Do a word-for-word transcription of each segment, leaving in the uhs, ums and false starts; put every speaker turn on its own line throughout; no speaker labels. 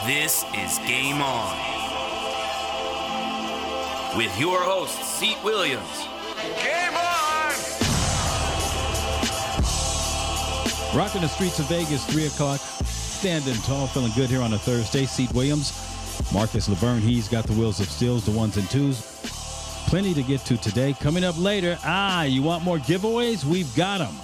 This is Game On. With your host, Seat Williams.
Game on!
Rocking the streets of Vegas, three o'clock. Standing tall, feeling good here on a Thursday. Seat Williams, Marcus Laverne, he's got the wheels of steels, the ones and twos. Plenty to get to today. Coming up later, ah, you want more giveaways? We've got them.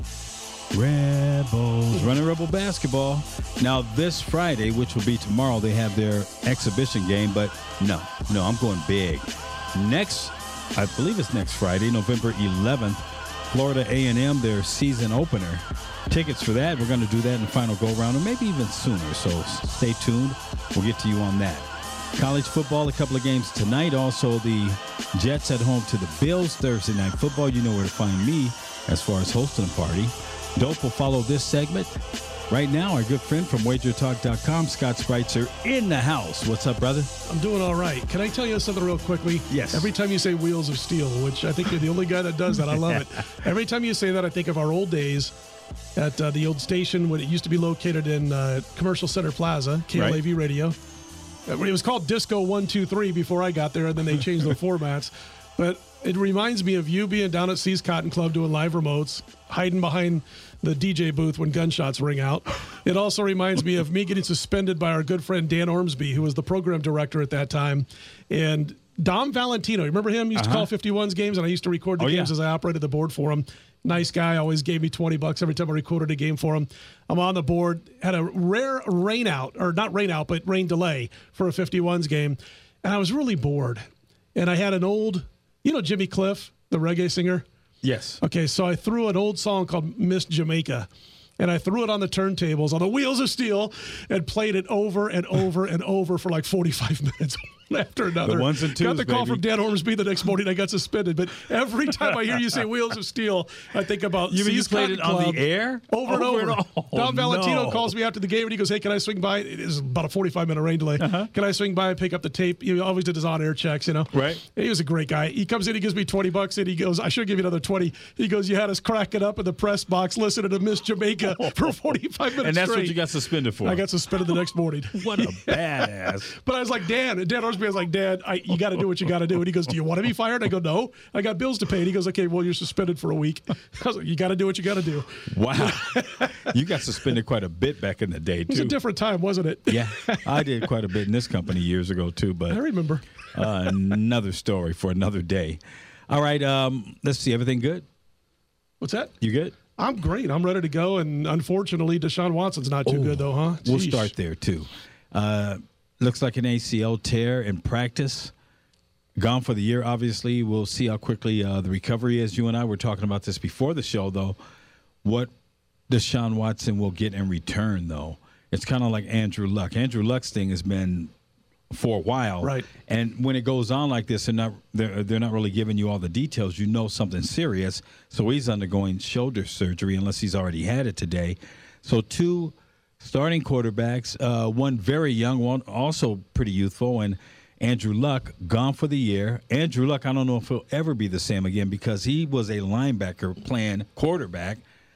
Rebels, running Rebel basketball. Now, this Friday, which will be tomorrow, they have their exhibition game, but no, no, I'm going big. Next, I believe it's next Friday, November eleventh, Florida A and M, their season opener. Tickets for that, we're going to do that in the final go-round, or maybe even sooner, so stay tuned. We'll get to you on that. College football, a couple of games tonight. Also, the Jets at home to the Bills. Thursday night football, you know where to find me as far as hosting a party. Dope will follow this segment. Right now, our good friend from wager talk dot com, Scott Spreitzer, in the house. What's up, brother?
I'm doing all right. Can I tell you something real quickly?
Yes.
Every time you say Wheels of Steel, which I think you're the only guy that does that, I love it. Every time you say that, I think of our old days at uh, the old station when it used to be located in uh, Commercial Center Plaza, K L A V right. Radio. It was called Disco one two three before I got there, and then they changed the formats. But it reminds me of you being down at C's Cotton Club doing live remotes, hiding behind the D J booth when gunshots ring out. It also reminds me of me getting suspended by our good friend Dan Ormsby, who was the program director at that time. And Dom Valentino, you remember him? He used uh-huh. to call fifty-ones games, and I used to record the oh, games yeah. as I operated the board for him. Nice guy, always gave me twenty bucks every time I recorded a game for him. I'm on the board, had a rare rain out, or not rain out, but rain delay for a fifty-ones game. And I was really bored. And I had an old, you know Jimmy Cliff, the reggae singer?
Yes.
Okay, so I threw an old song called Miss Jamaica, and I threw it on the turntables on the Wheels of Steel and played it over and over and over for like forty-five minutes. After another.
The ones and twos,
got the call
baby.
from Dan Ormsby the next morning. I got suspended. But every time I hear you say Wheels of Steel, I think about
you mean you played it on
Club
the air
over, over and over. And
oh,
Don Valentino
no.
calls me after the game and he goes, "Hey, can I swing by?" It is about a forty-five minute rain delay. Uh-huh. Can I swing by and pick up the tape? He always did his on air checks, you know.
Right.
He was a great guy. He comes in, he gives me twenty bucks, and he goes, "I should give you another twenty." He goes, "You had us cracking up in the press box listening to Miss Jamaica for forty-five minutes
and that's
straight."
What you got suspended for.
I got suspended the next morning.
What a badass.
But I was like, Dan, and Dan Ormsby was like, "Dad, I, you got to do what you got to do." And he goes, "Do you want to be fired?" I go, "No, I got bills to pay." And he goes, "Okay, well, you're suspended for a week." I was like, "You got to do what you got to do."
Wow. You got suspended quite a bit back in the day, too.
It was a different time, wasn't it?
Yeah. I did quite a bit in this company years ago, too. But
I remember.
uh, another story for another day. All right. Um, let's see. Everything good?
What's that?
You good?
I'm great. I'm ready to go. And unfortunately, Deshaun Watson's not too
Ooh,
good, though, huh?
We'll
Jeesh.
start there, too. Uh, looks like an A C L tear in practice. Gone for the year, obviously. We'll see how quickly uh, the recovery is. You and I were talking about this before the show, though. What Deshaun Watson will get in return, though. It's kind of like Andrew Luck. Andrew Luck's thing has been for a while.
Right.
And when it goes on like this, they're not, they're, they're not really giving you all the details. You know something serious. So he's undergoing shoulder surgery unless he's already had it today. So two starting quarterbacks, uh, one very young, one also pretty youthful, and Andrew Luck, gone for the year. Andrew Luck, I don't know if he'll ever be the same again because he was a linebacker playing quarterback.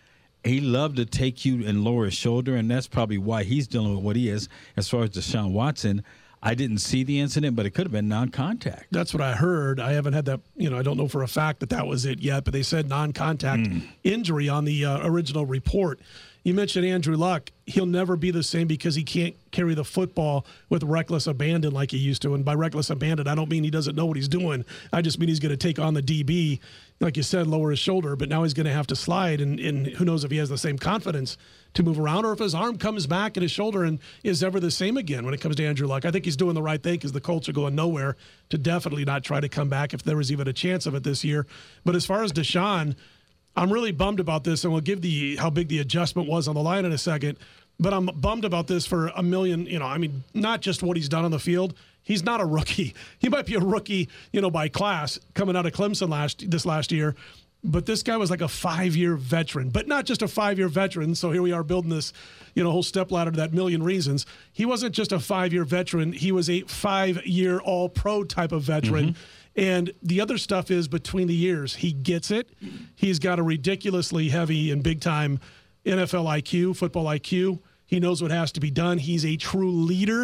He loved to take you and lower his shoulder, and that's probably why he's dealing with what he is. As far as Deshaun Watson, I didn't see the incident, but it could have been non-contact.
That's what I heard. I haven't had that, you know, I don't know for a fact that that was it yet, but they said non-contact mm. injury on the uh, original report. You mentioned Andrew Luck. He'll never be the same because he can't carry the football with reckless abandon like he used to. And by reckless abandon, I don't mean he doesn't know what he's doing. I just mean he's going to take on the D B, like you said, lower his shoulder. But now he's going to have to slide, and, and who knows if he has the same confidence to move around or if his arm comes back and his shoulder and is ever the same again when it comes to Andrew Luck. I think he's doing the right thing because the Colts are going nowhere to definitely not try to come back if there was even a chance of it this year. But as far as Deshaun, I'm really bummed about this, and we'll give the how big the adjustment was on the line in a second. But I'm bummed about this for a million, you know, I mean, not just what he's done on the field. He's not a rookie. He might be a rookie, you know, by class coming out of Clemson last this last year. But this guy was like a five-year veteran, but not just a five-year veteran. So here we are building this, you know, whole stepladder to that million reasons. He wasn't just a five-year veteran. He was a five-year all-pro type of veteran. Mm-hmm. And the other stuff is between the years. He gets it. He's got a ridiculously heavy and big-time N F L I Q, football I Q. He knows what has to be done. He's a true leader,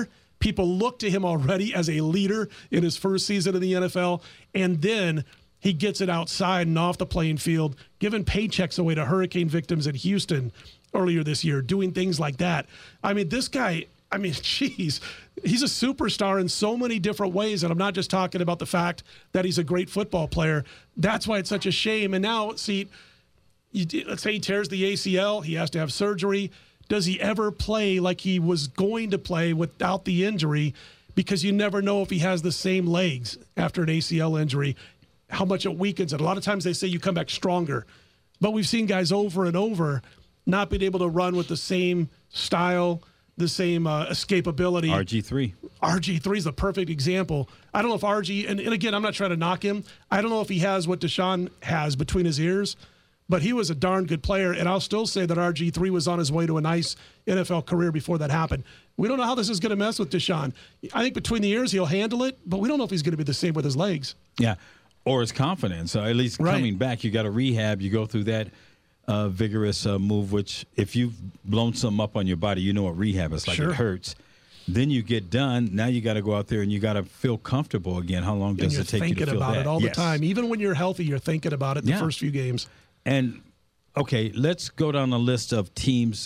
People look to him already as a leader in his first season in the N F L, and then he gets it outside and off the playing field, giving paychecks away to hurricane victims in Houston earlier this year, doing things like that. I mean, this guy, I mean, geez, he's a superstar in so many different ways, and I'm not just talking about the fact that he's a great football player. That's why it's such a shame. And now, see, you, let's say he tears the A C L, he has to have surgery. Does he ever play like he was going to play without the injury? Because you never know if he has the same legs after an A C L injury, how much it weakens it. A lot of times they say you come back stronger. But we've seen guys over and over not being able to run with the same style, the same uh, escapability.
R G three.
R G three is the perfect example. I don't know if R G, and, and again, I'm not trying to knock him. I don't know if he has what Deshaun has between his ears, but he was a darn good player, and I'll still say that R G three was on his way to a nice N F L career before that happened. We don't know how this is going to mess with Deshaun. I think between the ears, he'll handle it, but we don't know if he's going to be the same with his legs.
Yeah, or his confidence. Uh, at least
Right.
coming back, you got to rehab. You go through that uh, vigorous uh, move, which if you've blown something up on your body, you know what rehab is like.
Sure.
It hurts. Then you get done. Now you got to go out there and you got to feel comfortable again. How long
And
does
you're
it take you
thinking
to feel
about
that?
it all
Yes.
the time. Even when you're healthy, you're thinking about it the
Yeah.
first few games.
And, okay, let's go down the list of teams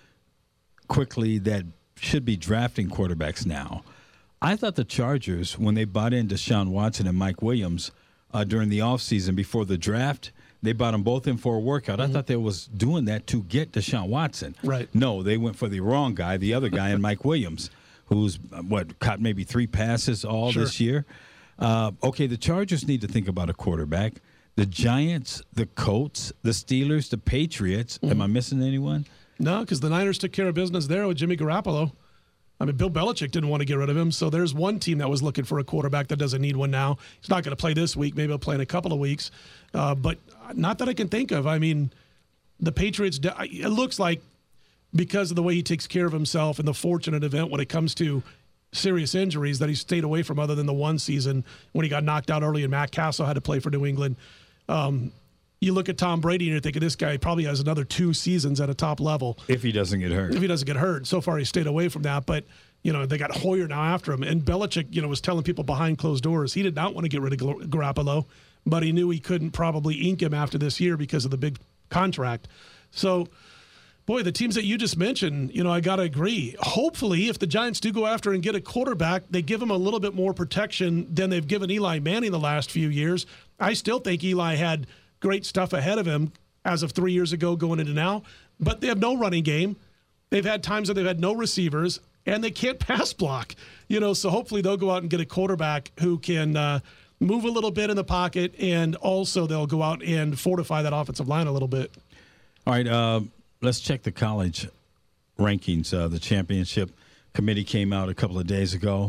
quickly that should be drafting quarterbacks now. I thought the Chargers, when they bought in Deshaun Watson and Mike Williams uh, during the offseason before the draft, they bought them both in for a workout.
Mm-hmm.
I thought they was doing that to get Deshaun Watson.
Right.
No, they went for the wrong guy, the other guy, and Mike Williams, who's, uh, what, caught maybe three passes all
Sure.
this year. Uh, okay, the Chargers need to think about a quarterback. The Giants, the Colts, the Steelers, the Patriots.
Mm-hmm.
Am I missing anyone?
No, because the Niners took care of business there with Jimmy Garoppolo. I mean, Bill Belichick didn't want to get rid of him, so there's one team that was looking for a quarterback that doesn't need one now. He's not going to play this week. Maybe he'll play in a couple of weeks, uh, but not that I can think of. I mean, the Patriots, it looks like because of the way he takes care of himself and the fortunate event when it comes to serious injuries that he stayed away from other than the one season when he got knocked out early and Matt Castle had to play for New England. Um, you look at Tom Brady and you're thinking this guy probably has another two seasons at a top level.
If he doesn't get hurt.
If he doesn't get hurt. So far, he stayed away from that. But, you know, they got Hoyer now after him. And Belichick, you know, was telling people behind closed doors he did not want to get rid of Garoppolo, but he knew he couldn't probably ink him after this year because of the big contract. So, boy, the teams that you just mentioned, you know, I got to agree. Hopefully, if the Giants do go after and get a quarterback, they give him a little bit more protection than they've given Eli Manning the last few years. I still think Eli had great stuff ahead of him as of three years ago going into now, but they have no running game. They've had times that they've had no receivers, and they can't pass block. You know, so hopefully they'll go out and get a quarterback who can uh, move a little bit in the pocket, and also they'll go out and fortify that offensive line a little bit.
All right, uh, let's check the college rankings. Uh, the championship committee came out a couple of days ago.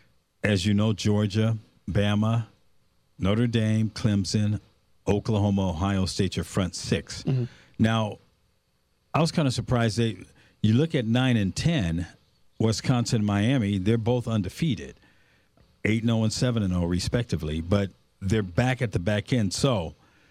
As you know, Georgia, Bama, Notre Dame, Clemson, Oklahoma, Ohio State, your front six. Mm-hmm. Now, I was kind of surprised. They, you look at nine and ten, Wisconsin, Miami, they're both undefeated, eight and oh and seven and oh respectively, but they're back at the back end. So,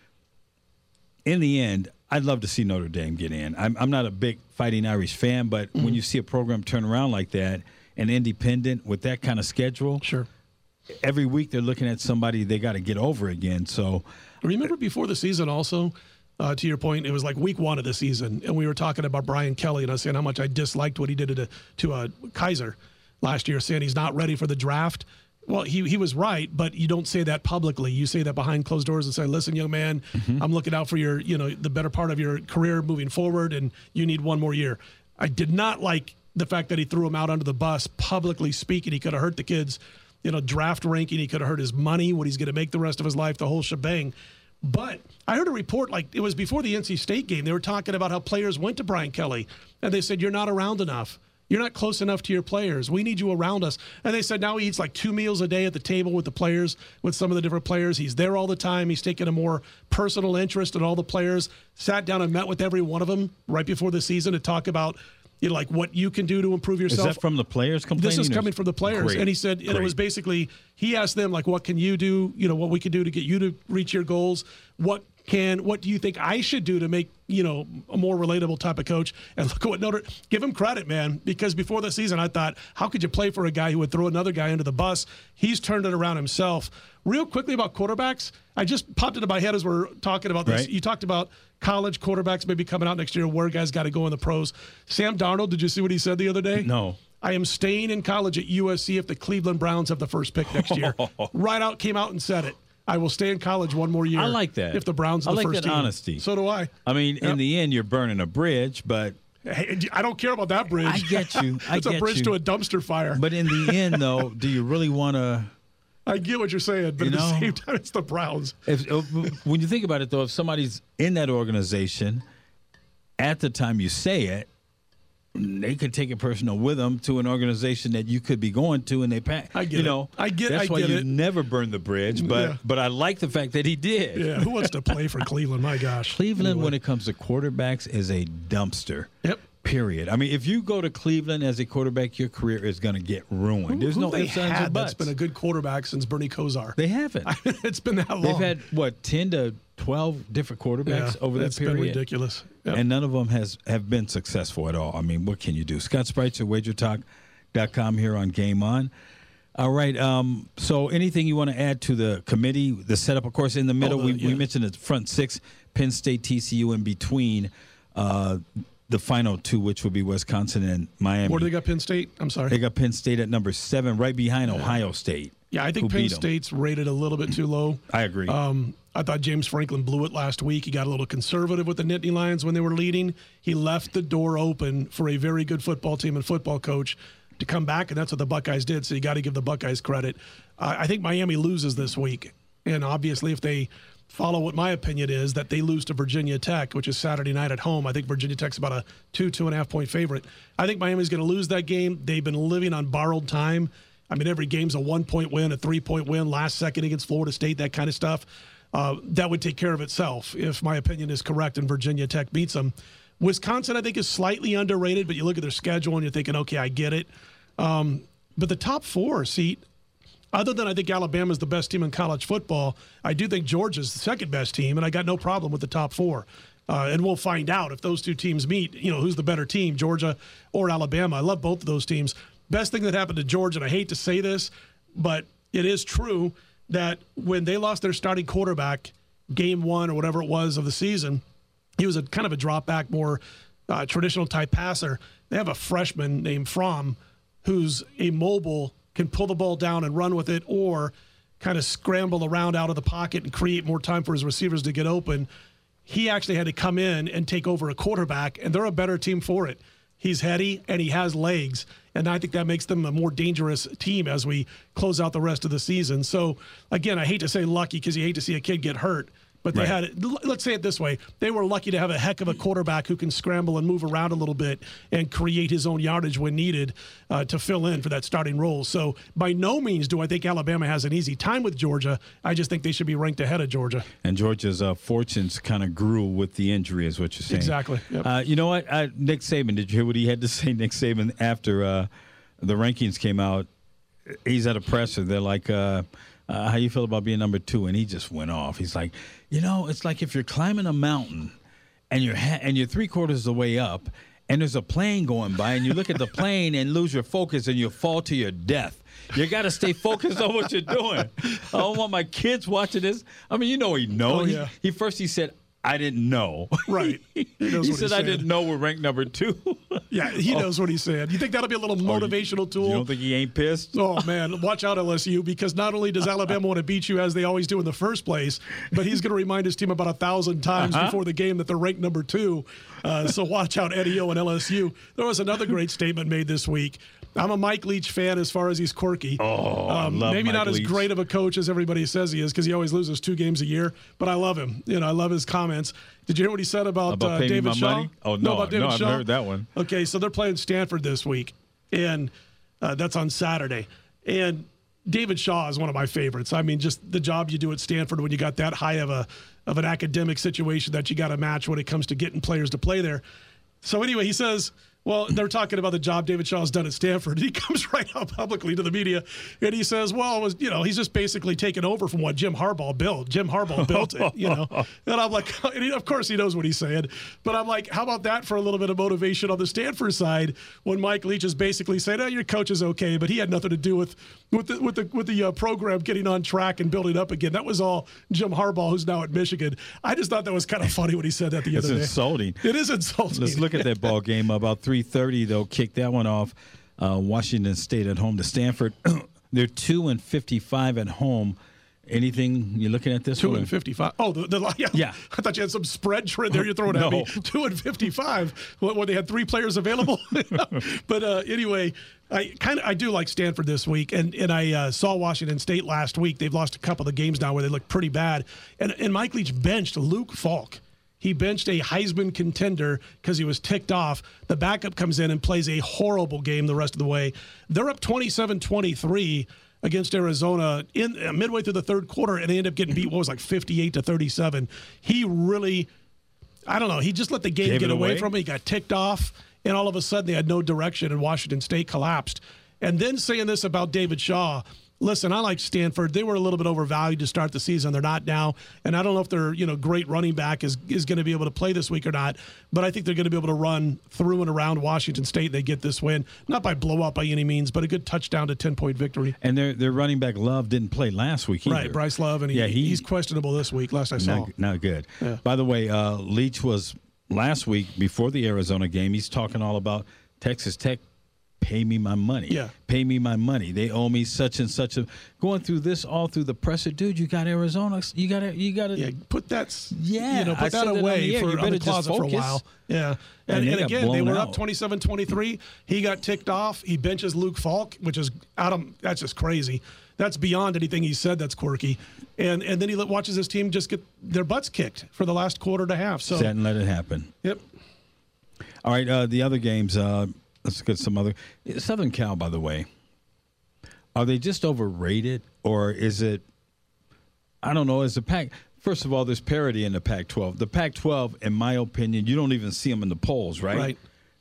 in the end, I'd love to see Notre Dame get in. I'm, I'm not a big Fighting Irish fan, but mm-hmm. when you see a program turn around like that, and independent with that kind of schedule,
sure.
every week they're looking at somebody they got to get over again. So,
remember before the season also, uh, to your point, it was like week one of the season, and we were talking about Brian Kelly, and I was saying how much I disliked what he did to, to uh, Kaiser last year, saying he's not ready for the draft. Well, he he was right, but you don't say that publicly. You say that behind closed doors and say, listen, young man, mm-hmm. I'm looking out for your, you know, the better part of your career moving forward, and you need one more year. I did not like the fact that he threw him out under the bus, publicly speaking. He could have hurt the kid's, you know, draft ranking. He could have hurt his money, what he's going to make the rest of his life, the whole shebang. But I heard a report, like it was before the N C State game. They were talking about how players went to Brian Kelly, and they said, you're not around enough. You're not close enough to your players. We need you around us. And they said now he eats like two meals a day at the table with the players, with some of the different players. He's there all the time. He's taking a more personal interest in all the players. Sat down and met with every one of them right before the season to talk about, you know, like what you can do to improve yourself.
Is that from the players complaining?
This is coming from the players.
Great.
And he said, and it was basically, he asked them, like, what can you do? You know, what we can do to get you to reach your goals? What can what do you think I should do to make, you know, a more relatable type of coach? And look at what Notre – give him credit, man, because before the season I thought, how could you play for a guy who would throw another guy under the bus? He's turned it around himself. Real quickly about quarterbacks, I just popped into my head as we're talking about this.
Right.
You talked about college quarterbacks maybe coming out next year, where guys got to go in the pros. Sam Darnold, did you see what he said the other day?
No.
I am staying in college at U S C if the Cleveland Browns have the first pick next year. Right out, came out and said it. I will stay in college one more year.
I like that.
If the Browns are
I
the
like
first
that
team.
honesty.
So do I.
I mean,
Yep.
in the end, you're burning a bridge, but
Hey, I don't care about that bridge.
I get you. I
it's a
get
bridge
you.
to a dumpster fire.
But in the end, though, do you really want to?
I get what you're saying, but
You
at
know?
the same time, it's the Browns.
If, if when you think about it, though, if somebody's in that organization at the time you say it, they could take it personal with them to an organization that you could be going to, and they pack.
I get
you
it.
know,
I get-
That's
I
why
get
you
it.
never burn the bridge. But
Yeah.
but I like the fact that he did.
Yeah, who wants to play for Cleveland? My gosh.
Cleveland,
Anyway.
when it comes to quarterbacks, is a dumpster.
Yep.
Period. I mean, if you go to Cleveland as a quarterback, your career is going to get ruined. There's
Who
no
they
ifs, ands, or
had
buts.
that's been a good quarterback since Bernie Kosar.
They haven't.
It's been that long.
They've had what ten to twelve different quarterbacks
yeah,
over that
it's
period.
been ridiculous. Yep.
And none of them has have been successful at all. I mean, what can you do? Scott Spreitzer, wager talk dot com here on Game On. All right. Um, so anything you want to add to the committee, the setup, of course, in the middle,
Oh, the-
we,
yeah.
we mentioned the front six, Penn State, T C U in between uh, the final two, which would be Wisconsin and Miami.
Where do they got Penn State? I'm sorry.
They got Penn State at number seven, right behind Ohio State.
Yeah, I think
who
Penn
beat 'em.
State's rated a little bit too low.
I agree.
Um, I thought James Franklin blew it last week. He got a little conservative with the Nittany Lions when they were leading. He left the door open for a very good football team and football coach to come back, and that's what the Buckeyes did, so you got to give the Buckeyes credit. Uh, I think Miami loses this week, and obviously if they follow what my opinion is, that they lose to Virginia Tech, which is Saturday night at home. I think Virginia Tech's about a two, two and a half point favorite. I think Miami's going to lose that game. They've been living on borrowed time. I mean, every game's a one-point win, a three-point win, last second against Florida State, that kind of stuff. Uh, that would take care of itself if my opinion is correct and Virginia Tech beats them. Wisconsin, I think, is slightly underrated, but you look at their schedule and you're thinking, okay, I get it. Um, but the top four, see, other than I think Alabama's the best team in college football, I do think Georgia's the second best team, and I got no problem with the top four. Uh, and we'll find out if those two teams meet, you know, who's the better team, Georgia or Alabama. I love both of those teams. Best thing that happened to Georgia, and I hate to say this, but it is true that when they lost their starting quarterback game one or whatever it was of the season, he was a kind of a drop back, more uh, traditional type passer. They have a freshman named Fromm who's a mobile, can pull the ball down and run with it, or kind of scramble around out of the pocket and create more time for his receivers to get open. He actually had to come in and take over a quarterback, and they're a better team for it. He's heady and he has legs, and I think that makes them a more dangerous team as we close out the rest of the season. So, again, I hate to say lucky because you hate to see a kid get hurt, but they
Right.
had it. Let's say it this way: they were lucky to have a heck of a quarterback who can scramble and move around a little bit and create his own yardage when needed uh, to fill in for that starting role. So, by no means do I think Alabama has an easy time with Georgia. I just think they should be ranked ahead of Georgia.
And Georgia's uh, fortunes kind of grew with the injury, is what you're saying.
Exactly. Yep.
Uh, you know what? Uh, Nick Saban, did you hear what he had to say? Nick Saban, after uh, the rankings came out, he's at a presser. They're like, uh, uh, how you feel about being number two? And he just went off. He's like, you know, it's like if you're climbing a mountain and you're, ha- and you're three quarters of the way up, and there's a plane going by, and you look at the plane and lose your focus, and you fall to your death. You got to stay focused on what you're doing. I don't want my kids watching this. I mean, you know he knows.
Oh, yeah.
He, he first he said, I didn't know.
Right. He
He,
knows what
said,
he
I
said.
didn't know we're ranked number two.
Yeah, he knows what he said. You think that'll be a little motivational tool?
You don't think he ain't pissed?
Oh, man, watch out, L S U, because not only does Alabama want to beat you as they always do in the first place, but he's going to remind his team about a thousand times
Uh-huh.
before the game that they're ranked number two. Uh, so watch out, Eddie O and L S U. There was another great statement made this week. I'm a Mike Leach fan as far as he's quirky.
Oh, I love
Maybe
Mike
not
Leach.
as great of a coach as everybody says he is because he always loses two games a year, but I love him. You know, I love his comments. Did you hear what he said about,
About
uh,
paying me
David
my
Shaw?
money? Oh, no.
about David
No, I haven't
Shaw?
heard that one.
Okay, so they're playing Stanford this week, and uh, that's on Saturday. And David Shaw is one of my favorites. I mean, just the job you do at Stanford when you got that high of a of an academic situation that you got to match when it comes to getting players to play there. So anyway, he says Well, they're talking about the job David Shaw's done at Stanford. He comes right out publicly to the media, and he says, well, it was, you know, he's just basically taken over from what Jim Harbaugh built. Jim Harbaugh built it, you know. And I'm like, and he, of course he knows what he's saying. But I'm like, how about that for a little bit of motivation on the Stanford side when Mike Leach is basically saying, oh, your coach is okay, but he had nothing to do with with the, with the, with the uh, program getting on track and building up again. That was all Jim Harbaugh, who's now at Michigan. I just thought that was kind of funny when he said that the
It's
other day.
It's insulting.
It is insulting.
Let's look at that ball game. About three thirty, they'll kick that one off. Uh, Washington State at home to Stanford. They're two and fifty-five at home. Anything you're looking at this
Two
one?
and fifty-five. Oh, the, the yeah.
Yeah.
I thought you had some spread trend there. You're throwing
No.
at me. Two and fifty-five. What? When they had three players available. But uh, anyway, I kind of I do like Stanford this week, and and I uh, saw Washington State last week. They've lost a couple of games now where they look pretty bad, and and Mike Leach benched Luke Falk. He benched a Heisman contender because he was ticked off. The backup comes in and plays a horrible game the rest of the way. They're up twenty-seven twenty-three against Arizona in uh, midway through the third quarter, and they end up getting beat, what was like fifty-eight to thirty-seven. He really, I don't know, he just let the game
Gave
get
it
away
away?
from him. He got ticked off, and all of a sudden they had no direction, and Washington State collapsed. And then saying this about David Shaw, listen, I like Stanford. They were a little bit overvalued to start the season. They're not now. And I don't know if their, you know, great running back is, is going to be able to play this week or not, but I think they're going to be able to run through and around Washington State. They get this win, not by blow up by any means, but a good touchdown to ten-point victory.
And their their running back Love didn't play last week either.
Right, Bryce Love, and he,
Yeah, he-
he's questionable this week, last I saw.
Not, not good.
Yeah.
By the way, uh, Leach was last week before the Arizona game. He's talking all about Texas Tech. Pay me my money.
Yeah.
Pay me my money. They owe me such and such a. Going through this all through the presser, dude. You got Arizona. You got to. You got to.
Yeah, put that. s-
Yeah,
you know,
I
put
said
that
that on
away
the air.
for
You
on
better
the
just
closet for a
focus.
while. Yeah,
And
and,
they
and
got
again, they
blown
were
out.
up twenty-seven twenty-three. He got ticked off. He benches Luke Falk, which is Adam. That's just crazy. That's beyond anything he said. That's quirky. And and then he let- watches his team just get their butts kicked for the last quarter and a half. So
Sat and let it happen.
yep.
All right, uh, the other games. Uh, let's get some other. Southern Cal, by the way, are they just overrated, or is it? I don't know. Is the Pac? First of all, there's parity in the Pac twelve. The Pac twelve, in my opinion, you don't even see them in the polls, right?
Right.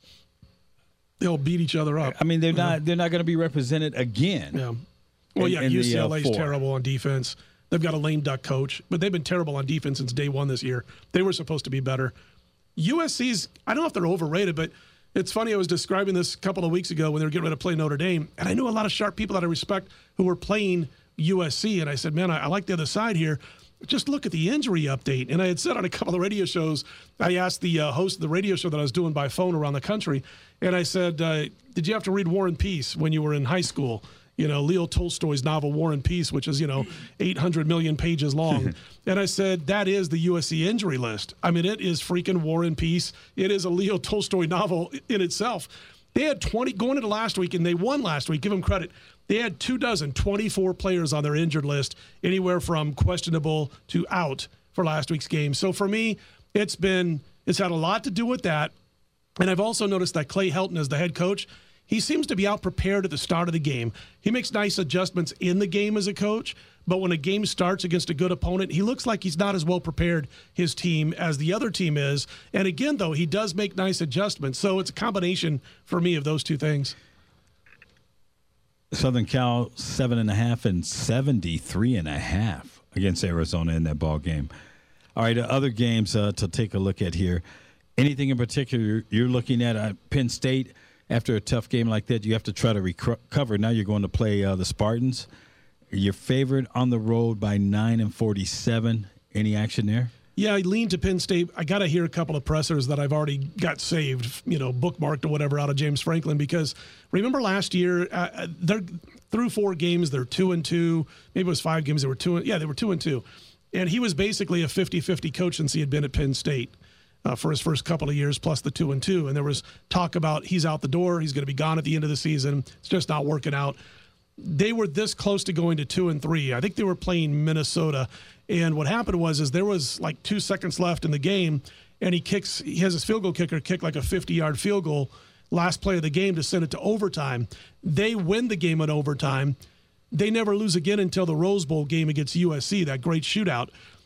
They'll beat each other up.
I mean, they're not. They're not going to be represented again.
Yeah. Well,
in-
yeah,
in the, uh,
U C L A's
four.
terrible on defense. They've got a lame duck coach, but they've been terrible on defense since day one this year. They were supposed to be better. U S C's, I don't know if they're overrated, but it's funny. I was describing this a couple of weeks ago when they were getting ready to play Notre Dame, and I knew a lot of sharp people that I respect who were playing U S C, and I said, man, I, I like the other side here. Just look at the injury update. And I had said on a couple of radio shows, I asked the uh, host of the radio show that I was doing by phone around the country, and I said, uh, did you have to read War and Peace when you were in high school? You know, Leo Tolstoy's novel War and Peace, which is, you know, eight hundred million pages long. And I said, that is the U S C injury list. I mean, it is freaking War and Peace. It is a Leo Tolstoy novel in itself. They had twenty going into last week, and they won last week. Give them credit. They had two dozen, twenty-four players on their injured list, anywhere from questionable to out for last week's game. So for me, it's been it's had a lot to do with that. And I've also noticed that Clay Helton, as the head coach, he seems to be out prepared at the start of the game. He makes nice adjustments in the game as a coach, but when a game starts against a good opponent, he looks like he's not as well prepared, his team, as the other team is. And again, though, he does make nice adjustments. So it's a combination for me of those two things.
Southern Cal seven and a half and seventy-three and a half against Arizona in that ball game. All right, uh, other games uh, to take a look at here. Anything in particular you're looking at? Uh, Penn State, after a tough game like that, you have to try to recover. Now you're going to play uh, the Spartans. Your favorite on the road by nine and forty-seven. Any action there?
Yeah, I lean to Penn State. I got to hear a couple of pressers that I've already got saved, you know, bookmarked or whatever out of James Franklin, because remember last year, uh, they're through four games, they're two and two. Maybe it was five games, they were two. And, yeah, they were two and two. And he was basically a fifty-fifty coach since he had been at Penn State uh, for his first couple of years, plus the two and two. And there was talk about he's out the door, he's going to be gone at the end of the season. It's just not working out. They were this close to going to two and three. I think they were playing Minnesota. And what happened was, is there was like two seconds left in the game, and he kicks, he has his field goal kicker kick like a fifty-yard field goal, last play of the game to send it to overtime. They win the game in overtime. They never lose again until the Rose Bowl game against U S C, that great shootout.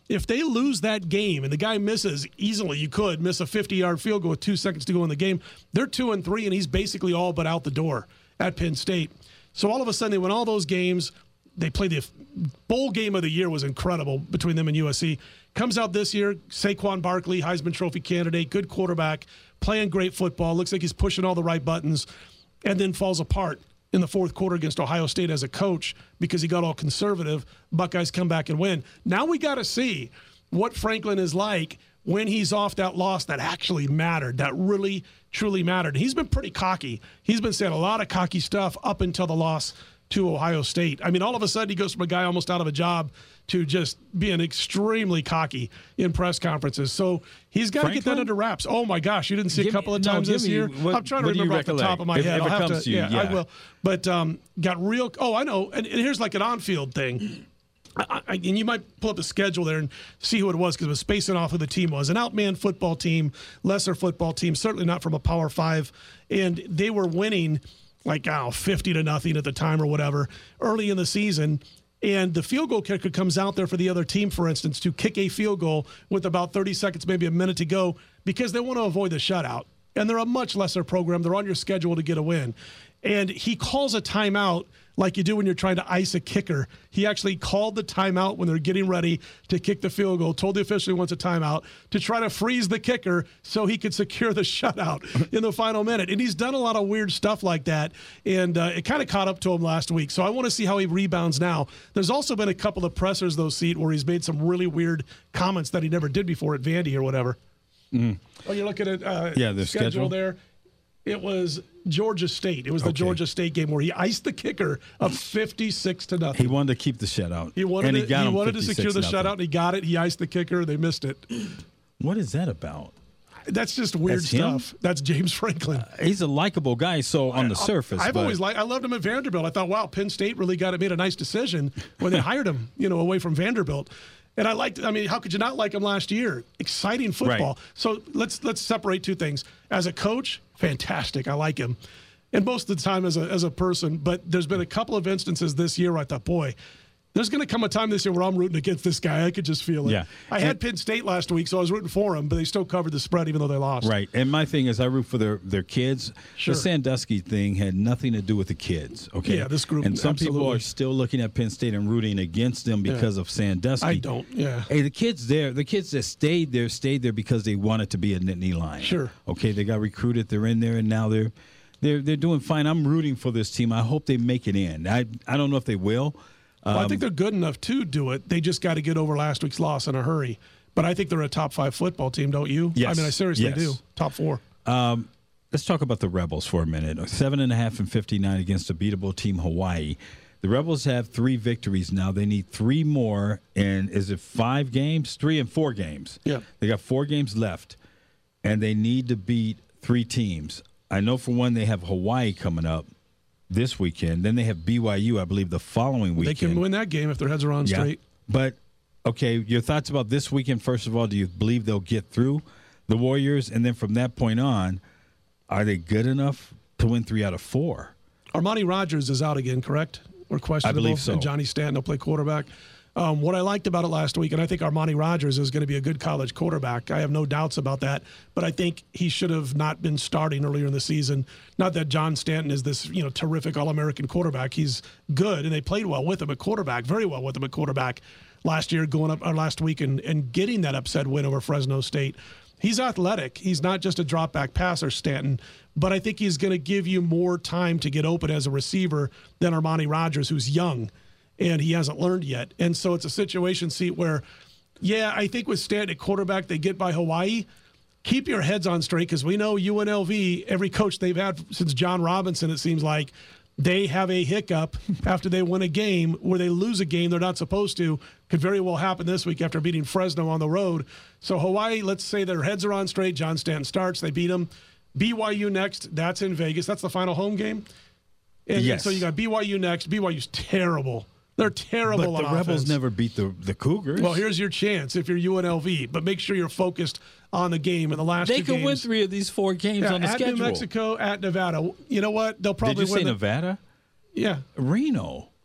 if they lose that game and the guy misses easily, you could miss a fifty-yard field goal with two seconds to go in the game. They're two and three, and he's basically all but out the door at Penn State. So all of a sudden, they win all those games. They played the bowl game of the year was incredible between them and U S C. Comes out this year, Saquon Barkley, Heisman Trophy candidate, good quarterback, playing great football. Looks like he's pushing all the right buttons, and then falls apart in the fourth quarter against Ohio State as a coach because he got all conservative. Buckeyes come back and win. Now we got to see what Franklin is like when he's off that loss that actually mattered, that really, truly mattered. He's been pretty cocky. He's been saying a lot of cocky stuff up until the loss to Ohio State. I mean, all of a sudden he goes from a guy almost out of a job to just being extremely cocky in press conferences. So he's got to get that under wraps. Oh my gosh, you didn't see
give
a couple
me,
of times
no,
this
me,
year.
what,
I'm trying to remember off the top of my
if,
head.
If
I'll
it
have
comes
to,
to you,
yeah,
yeah,
I will. But um, got real. Oh, I know. And, and here's like an on-field thing. I, I, and you might pull up the schedule there and see who it was because it was spacing off who the team was. An outman football team, lesser football team, certainly not from a Power Five, and they were winning like oh, fifty to nothing at the time or whatever early in the season. And the field goal kicker comes out there for the other team, for instance, to kick a field goal with about thirty seconds, maybe a minute to go, because they want to avoid the shutout. And they're a much lesser program. They're on your schedule to get a win. And he calls a timeout like you do when you're trying to ice a kicker. He actually called the timeout when they're getting ready to kick the field goal, told the official he wants a timeout to try to freeze the kicker so he could secure the shutout in the final minute. And he's done a lot of weird stuff like that, and uh, it kind of caught up to him last week. So I want to see how he rebounds now. There's also been a couple of pressers, though, Seat, where he's made some really weird comments that he never did before at Vandy or whatever. Mm. Oh, you're looking at uh,
yeah, the
schedule,
schedule
there. It was Georgia State. It was the
okay.
Georgia State game where he iced the kicker of fifty-six to nothing.
He wanted to keep the shutout.
He wanted,
and
to,
he got
he
him
wanted to secure the
nothing.
shutout, and he got it. He iced the kicker. They missed it.
What is that about?
That's just weird
That's
stuff.
him?
That's James Franklin.
Uh, he's a likable guy, so on the
I,
surface.
I've
but
always liked. I loved him at Vanderbilt. I thought, wow, Penn State really got it. Made a nice decision when they hired him. You know, away from Vanderbilt. And I liked. I mean, how could you not like him last year? Exciting football.
Right.
So let's let's separate two things. As a coach, fantastic. I like him, and most of the time as a as a person. But there's been a couple of instances this year where I thought, boy, there's going to come a time this year where I'm rooting against this guy. I could just feel it.
Yeah.
I
and,
had Penn State last week, so I was rooting for them, but they still covered the spread even though they lost.
Right. And my thing is I root for their, their kids.
Sure.
The Sandusky thing had nothing to do with the kids. Okay.
Yeah, this group.
And some
absolutely.
people are still looking at Penn State and rooting against them because yeah. of Sandusky.
I don't. Yeah.
Hey, the kids there, the kids that stayed there, stayed there because they wanted to be a Nittany Lion.
Sure.
Okay. They got recruited. They're in there, and now they're they're they're doing fine. I'm rooting for this team. I hope they make it in. I I don't know if they will.
Well,
Um,
I think they're good enough to do it. They just got to get over last week's loss in a hurry. But I think they're a top five football team, don't you?
Yes.
I mean, I seriously
Yes.
do. Top four.
Um, let's talk about the Rebels for a minute. Seven and a half and fifty-nine against a beatable team, Hawaii. The Rebels have three victories now. They need three more. And is it five games? Three and four games.
Yeah.
They got four games left, and they need to beat three teams. I know for one they have Hawaii coming up this weekend. Then they have B Y U, I believe, the following weekend.
They can win that game if their heads are on
yeah.
straight.
But, okay, your thoughts about this weekend, first of all, do you believe they'll get through the Warriors? And then from that point on, are they good enough to win three out of four?
Armani Rogers is out again, correct? Or questionable?
I believe so.
And Johnny Stanton will play quarterback. Um, what I liked about it last week, and I think Armani Rogers is going to be a good college quarterback. I have no doubts about that. But I think he should have not been starting earlier in the season. Not that John Stanton is this, you know, terrific All-American quarterback. He's good, and they played well with him at quarterback, very well with him at quarterback last year, going up or last week and, and getting that upset win over Fresno State. He's athletic. He's not just a drop-back passer, Stanton, but I think he's going to give you more time to get open as a receiver than Armani Rogers, who's young. And he hasn't learned yet. And so it's a situation, Seat, where, yeah, I think with Stanton at quarterback, they get by Hawaii. Keep your heads on straight because we know U N L V, every coach they've had since John Robinson, it seems like, they have a hiccup after they win a game where they lose a game they're not supposed to. Could very well happen this week after beating Fresno on the road. So Hawaii, let's say their heads are on straight. John Stanton starts. They beat them. B Y U next. That's in Vegas. That's the final home game. And
yes.
so you got B Y U next. B Y U's terrible. They're terrible
But the
on
Rebels
offense.
never beat the, the Cougars.
Well, here's your chance if you're U N L V, but make sure you're focused on the game in the last
they
two
can
games.
win three of these four games
yeah,
on the
at
schedule.
New Mexico, at Nevada. You know what? They'll probably
Did you
win
say
the,
Nevada?
Yeah.
Reno.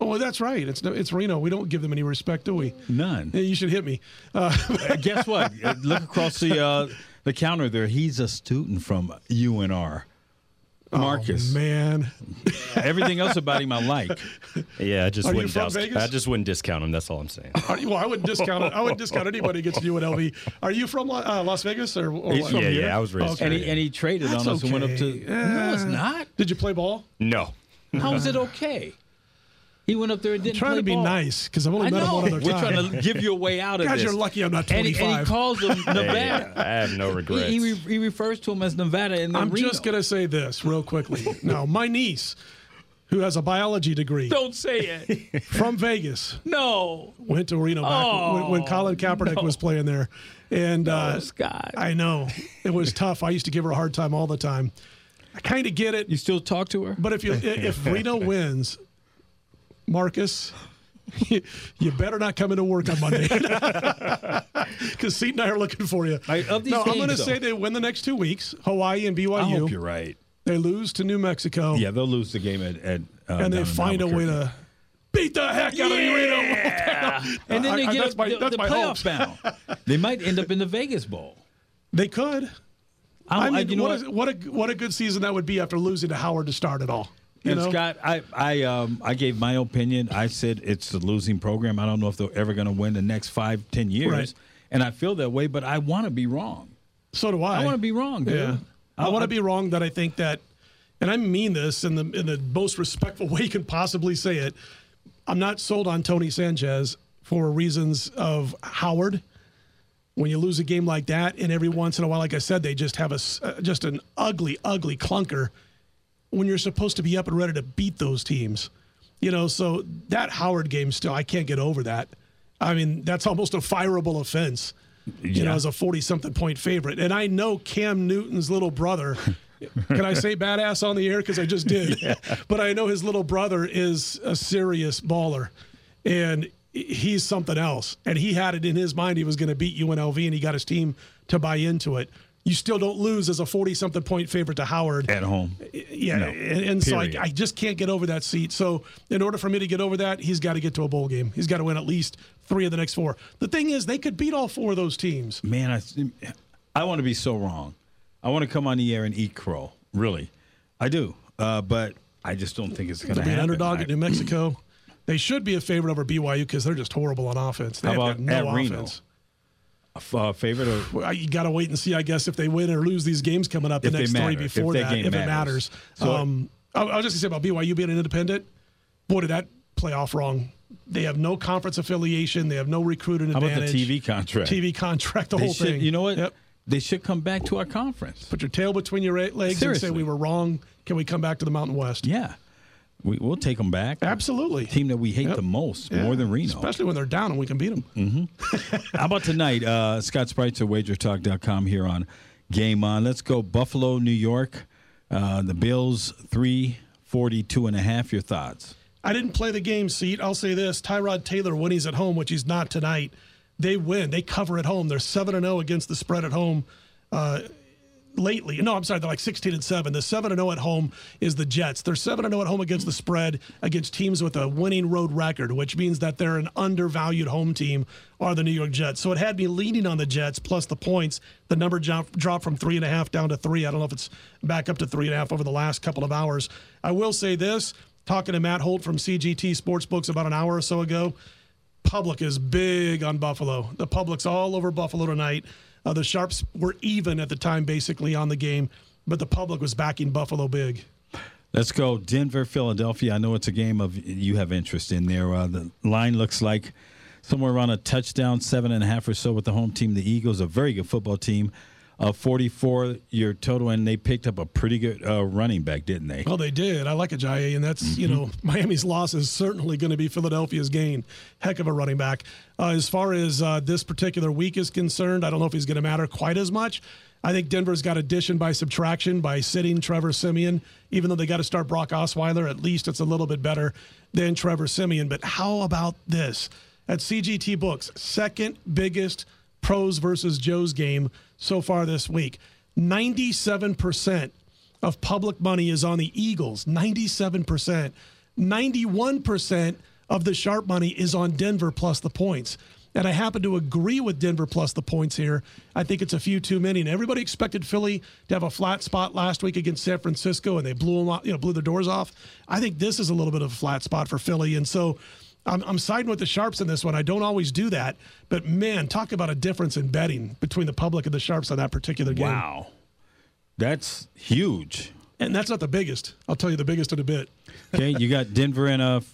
Oh, that's right. It's it's Reno. We don't give them any respect, do we?
None.
Yeah, you should hit me. Uh,
Uh, Guess what? Uh, Look across the uh, the counter there. He's a student from U N R. Marcus.
Oh, man.
Everything else about him I like.
Yeah, I just
Are you
wouldn't
from
douse-
Vegas?
I just wouldn't discount him. That's all I'm saying.
Are you- well, I wouldn't discount it. I wouldn't discount anybody who gets to U N L V. Are you from uh, Las Vegas or, or
He's
what?
from
yeah,
here.
yeah, I was raised.
And
here,
he, and he traded
That's
on us and went up to.
okay.
No, it's not.
Did you play ball?
No.
How is it okay? He went up there and didn't
Trying
play
to be
ball.
nice because I've only
I
met him
know.
one other
We're
time.
trying to give you a way out of
Guys,
this.
you're lucky I'm not
And he, and he
twenty-five.
calls him
Hey,
Nevada.
I have no regrets.
he, he, re- he refers to him as Nevada in the
I'm
Reno.
just going to say this real quickly. Now, my niece, who has a biology degree
Don't say it.
from Vegas,
No.
went to Reno back
Oh,
when, when Colin Kaepernick
no.
was playing there. And uh,
Oh, Scott.
I know. It was tough. I used to give her a hard time all the time. I kind of get it.
You still talk to her?
But if you if Reno wins, Marcus, you better not come into work on Monday because Seat and I are looking for you.
I- of these
no, I'm
games,
going to
though.
say they win the next two weeks. Hawaii and B Y
I
U.
hope you're right.
They lose to New Mexico.
Yeah, they'll lose the game at, at uh,
and they
down in
find a way
Albuquerque.
to beat the heck out of Reno.
And then they
I- I-
get
that's
up
my-
the,
that's
the
my
playoff
hopes.
bound. They might end up in the Vegas Bowl.
They could. I
I,
mean,
you know
what,
what?
is, what a what a good season that would be after losing to Howard to start it all. You
And
know?
Scott, I I um I gave my opinion. I said it's a losing program. I don't know if they're ever going to win the next five, ten years.
Right.
And I feel that way, but I want to be wrong.
So do I.
I want to be wrong, dude.
Yeah. I, want to be wrong that I think that, and I mean this in the in the most respectful way you can possibly say it. I'm not sold on Tony Sanchez for reasons of Howard. When you lose a game like that, and every once in a while, like I said, they just have a s- uh, just an ugly, ugly clunker. When you're supposed to be up and ready to beat those teams, you know. So that Howard game, still, I can't get over that. I mean, that's almost a fireable offense. You know,
Yeah.
as a forty-something point favorite. And I know Cam Newton's little brother. Can I say badass on the air? Because I just did. Yeah. But I know his little brother is a serious baller. And he's something else. And he had it in his mind he was going to beat U N L V, and he got his team to buy into it. You still don't lose as a forty-something point favorite to Howard.
At home.
Yeah,
No.
and, and so I,
Period.
I just can't get over that seat. So in order for me to get over that, he's got to get to a bowl game. He's got to win at least three of the next four. The thing is, they could beat all four of those teams.
Man, I, I want to be so wrong. I want to come on the air and eat crow. Really. I do. Uh, but I just don't think it's going to
They'll be
happen.
an underdog
I-
at New Mexico. They should be a favorite over B Y U because they're just horrible on offense. They
How
have
about
got no
at Reno?
offense.
A f- uh, favorite or
Well, you got to wait and see, I guess, if they win or lose these games coming up the
If they
next three
matter, if
before
that
that,
game
if it
matters.
matters.
So-
um, I, I was just going to say about B Y U being an independent. Boy, did that play off wrong. They have no conference affiliation. They have no recruiting
how
advantage.
about the T V contract?
T V contract, the
They
whole
should,
thing.
You know what?
Yep.
They should come back to our conference.
Put your tail between your ra- legs
Seriously.
and say we were wrong. Can we come back to the Mountain West?
Yeah. We, we'll take them back.
Absolutely.
Team that we hate
Yep.
the most,
Yeah.
more than Reno.
Especially when they're down and we can beat them.
How about tonight? Uh, Scott Sprites of wager talk dot com here on Game On. Let's go Buffalo, New York. Uh, the Bills, three forty-two and a half. Your thoughts?
I didn't play the game, Seat. I'll say this. Tyrod Taylor, when he's at home, which he's not tonight, they win. They cover at home. They're seven and oh against the spread at home uh, lately. No, I'm sorry. They're like sixteen and seven. The seven and oh at home is the Jets. They're seven and oh at home against the spread against teams with a winning road record, which means that they're an undervalued home team, are the New York Jets. So it had me leaning on the Jets plus the points. The number dropped dropped from three and a half down to three. I don't know if it's back up to three and a half over the last couple of hours. I will say this. Talking to Matt Holt from C G T Sportsbooks about an hour or so ago, public is big on Buffalo. The public's all over Buffalo tonight. Uh, the Sharps were even at the time, basically, on the game, but the public was backing Buffalo big.
Let's go Denver, Philadelphia. I know it's a game of you have interest in there. Uh, the line looks like somewhere around a touchdown, seven and a half or so with the home team. The Eagles, a very good football team. Uh, forty-four your total, and they picked up a pretty good uh, running back, didn't they?
Well, they did. I like Ajayi, and that's, mm-hmm. you know, Miami's loss is certainly going to be Philadelphia's gain. Heck of a running back. Uh, as far as uh, this particular week is concerned, I don't know if he's going to matter quite as much. I think Denver's got addition by subtraction by sitting Trevor Siemian. Even though they got to start Brock Osweiler, at least it's a little bit better than Trevor Siemian. But how about this? At C G T Books, second biggest pros versus Joe's game so far this week. ninety-seven percent of public money is on the Eagles. ninety-seven percent. ninety-one percent of the sharp money is on Denver plus the points. And I happen to agree with Denver plus the points here. I think it's a few too many. And everybody expected Philly to have a flat spot last week against San Francisco, and they blew them off, you know, blew the doors off. I think this is a little bit of a flat spot for Philly. And so I'm, I'm siding with the Sharps in this one. I don't always do that. But, man, talk about a difference in betting between the public and the Sharps on that particular game.
Wow. That's huge.
And that's not the biggest. I'll tell you the biggest in a bit.
Okay, you got Denver and uh,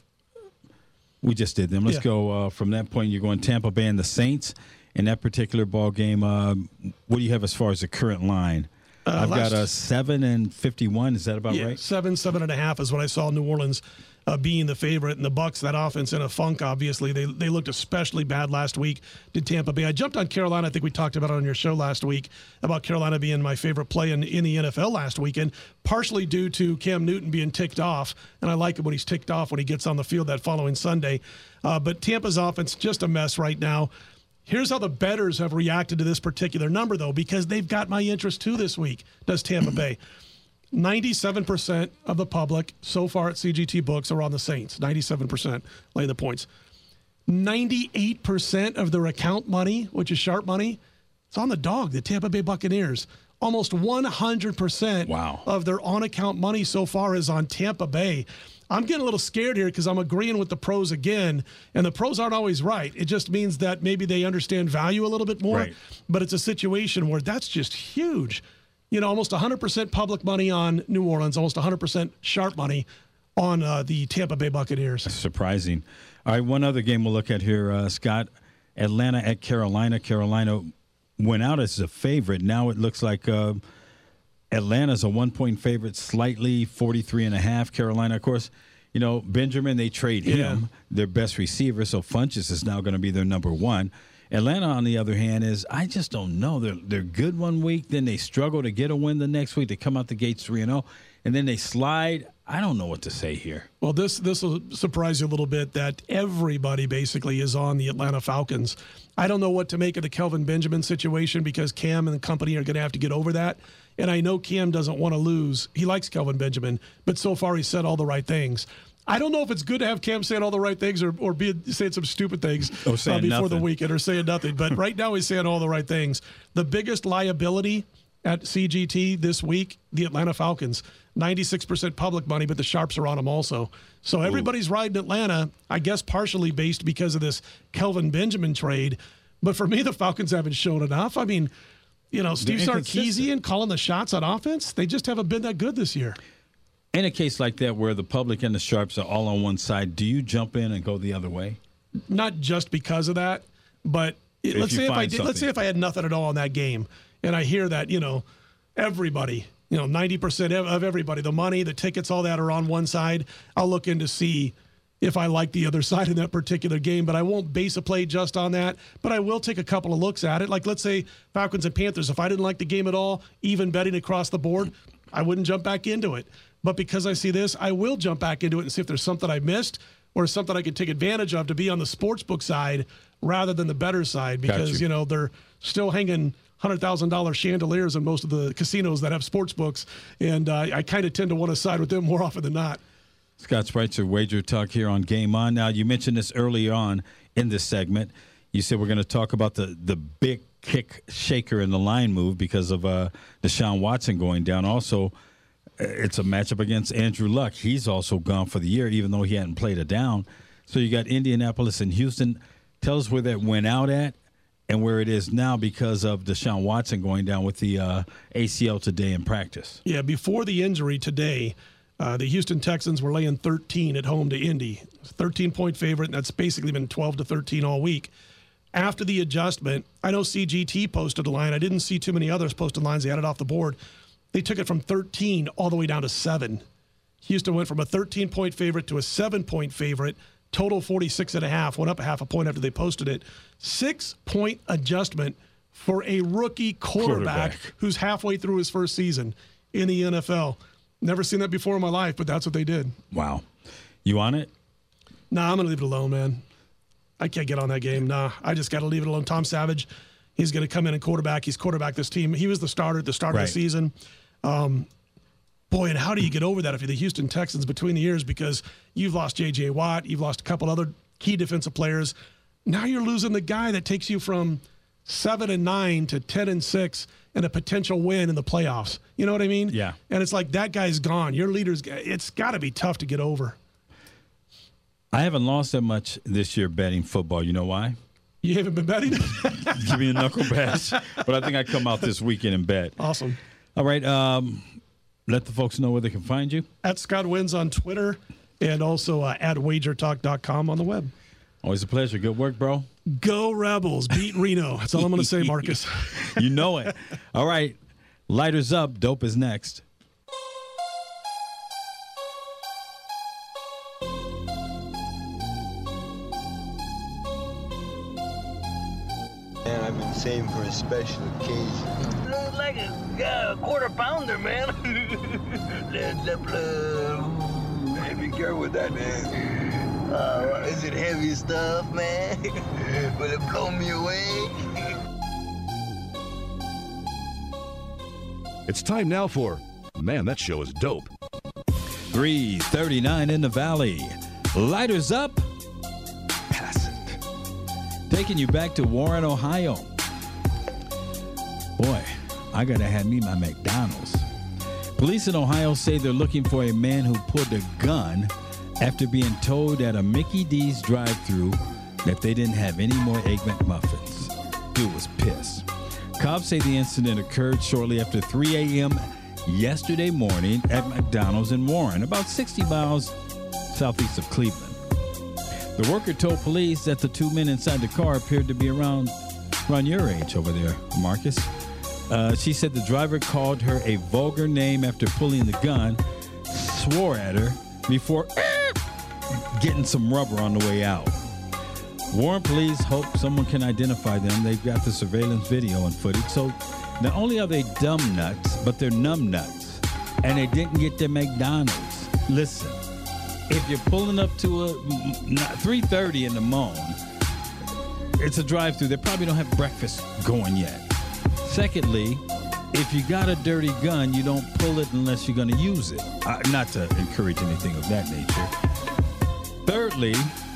we just did them. Let's
Yeah.
go uh, from that point. You're going Tampa Bay and the Saints in that particular ball game. Uh, what do you have as far as the current line?
Uh,
I've
last-
got a seven and fifty-one. Is that about
Yeah,
right?
seven, seven and a half is what I saw New Orleans uh, being the favorite. And the Bucs, that offense in a funk, obviously. They they looked especially bad last week, did Tampa Bay. I jumped on Carolina. I think we talked about it on your show last week, about Carolina being my favorite play in, in the N F L last weekend, partially due to Cam Newton being ticked off. And I like it when he's ticked off when he gets on the field that following Sunday. Uh, but Tampa's offense, just a mess right now. Here's how the bettors have reacted to this particular number, though, because they've got my interest too this week, does Tampa Bay. ninety-seven percent of the public so far at C G T Books are on the Saints. ninety-seven percent lay the points. ninety-eight percent of their account money, which is sharp money, it's on the dog, the Tampa Bay Buccaneers. Almost one hundred percent
Wow.
of their on-account money so far is on Tampa Bay. I'm getting a little scared here because I'm agreeing with the pros again, and the pros aren't always right. It just means that maybe they understand value a little bit more,
Right.
but it's a situation where that's just huge. You know, almost one hundred percent public money on New Orleans, almost one hundred percent sharp money on uh, the Tampa Bay Buccaneers.
Surprising. All right, one other game we'll look at here, uh, Scott. Atlanta at Carolina. Carolina went out as a favorite. Now it looks like uh, Atlanta's a one-point favorite, slightly forty-three and a half. Carolina, of course, you know, Benjamin, they trade him,
Yeah.
their best receiver, so Funchess is now going to be their number one. Atlanta, on the other hand, is I just don't know. They're they're good one week, then they struggle to get a win the next week. They come out the gates three and oh, and then they slide. I don't know what to say here.
Well, this this will surprise you a little bit that everybody basically is on the Atlanta Falcons. I don't know what to make of the Kelvin Benjamin situation because Cam and the company are going to have to get over that. And I know Cam doesn't want to lose. He likes Kelvin Benjamin, but so far he said all the right things. I don't know if it's good to have Cam saying all the right things or, or be saying some stupid things
Or saying
uh, before the
nothing.
weekend or saying nothing. But right now he's saying all the right things. The biggest liability at C G T this week, the Atlanta Falcons. ninety-six percent public money, but the Sharps are on them also. So everybody's riding Atlanta, I guess partially based because of this Kelvin Benjamin trade. But for me, the Falcons haven't shown enough. I mean, you know, Steve
They're inconsistent.
Sarkisian calling the shots on offense. They just haven't been that good this year.
In a case like that where the public and the Sharps are all on one side, do you jump in and go the other way?
Not just because of that, but it,
If
let's
you
say if I
find
did, let's say
something.
if I had nothing at all in that game, and I hear that, you know, everybody, you know, ninety percent of of everybody, the money, the tickets, all that are on one side. I'll look in to see if I like the other side in that particular game, but I won't base a play just on that. But I will take a couple of looks at it. Like, let's say Falcons and Panthers. If I didn't like the game at all, even betting across the board, I wouldn't jump back into it. But because I see this, I will jump back into it and see if there's something I missed or something I could take advantage of to be on the sportsbook side rather than the better side because,
Gotcha.
you know, they're still hanging one hundred thousand dollars chandeliers in most of the casinos that have sports books. And uh, I kind of tend to want to side with them more often than not.
Scott Spreitzer, Wager Talk here on Game On. Now, you mentioned this early on in this segment. You said we're going to talk about the, the big kick shaker in the line move because of uh, Deshaun Watson going down. Also, it's a matchup against Andrew Luck. He's also gone for the year, even though he hadn't played a down. So you got Indianapolis and Houston. Tell us where that went out at and where it is now because of Deshaun Watson going down with the uh, A C L today in practice.
Yeah, before the injury today, uh, the Houston Texans were laying thirteen at home to Indy. thirteen-point favorite, and that's basically been twelve to thirteen all week. After the adjustment, I know C G T posted a line. I didn't see too many others posted lines. They had it off the board. They took it from thirteen all the way down to seven. Houston went from a thirteen-point favorite to a seven-point favorite. Total forty-six and a half. Went up a half a point after they posted it. Six-point adjustment for a rookie quarterback,
Quarterback.
who's halfway through his first season in the N F L. Never seen that before in my life, but that's what they did.
Wow. You on it?
Nah, I'm going to leave it alone, man. I can't get on that game. Nah, I just got to leave it alone. Tom Savage, he's going to come in and quarterback. He's quarterback this team. He was the starter at the start of
Right.
the season. Um, Boy, and how do you get over that if you're the Houston Texans between the years, because you've lost J J. Watt, you've lost a couple other key defensive players. Now you're losing the guy that takes you from seven and nine to ten and six and a potential win in the playoffs. You know what I mean?
Yeah.
And it's like that guy's gone. Your leader's. It's got to be tough to get over.
I haven't lost that much this year betting football. You know why?
You haven't been betting?
Give me a knuckle bash. But I think I come out this weekend and bet.
Awesome.
All right. Um, let the folks know where they can find you.
At Scott Wins on Twitter and also uh, at wager talk dot com on the web.
Always a pleasure. Good work, bro.
Go Rebels. Beat Reno. That's all I'm going to say, Marcus.
You know it. All right. Lighters up. Dope is next.
And I've been saving for a special occasion.
Looks like a uh, quarter pounder, man. Led Zeppelin. Hey, be careful with that, man. Uh, is it heavy stuff, man? Will it blow me away?
It's time now for, man, that show is dope.
three thirty-nine in the Valley. Lighters up. Pass it. Taking you back to Warren, Ohio. Boy, I gotta have me my McDonald's. Police in Ohio say they're looking for a man who pulled a gun after being told at a Mickey D's drive-thru that they didn't have any more Egg McMuffins. Dude was pissed. Cops say the incident occurred shortly after three a.m. yesterday morning at McDonald's in Warren, about sixty miles southeast of Cleveland. The worker told police that the two men inside the car appeared to be around, around your age over there, Marcus. Uh, she said the driver called her a vulgar name after pulling the gun, swore at her before getting some rubber on the way out. Warren police hope someone can identify them. They've got the surveillance video and footage. So not only are they dumb nuts, but they're numb nuts. And they didn't get their McDonald's. Listen, if you're pulling up to a three thirty in the morning, it's a drive-thru. They probably don't have breakfast going yet. Secondly, if you got a dirty gun, you don't pull it unless you're going to use it. Uh, not to encourage anything of that nature. Thirdly,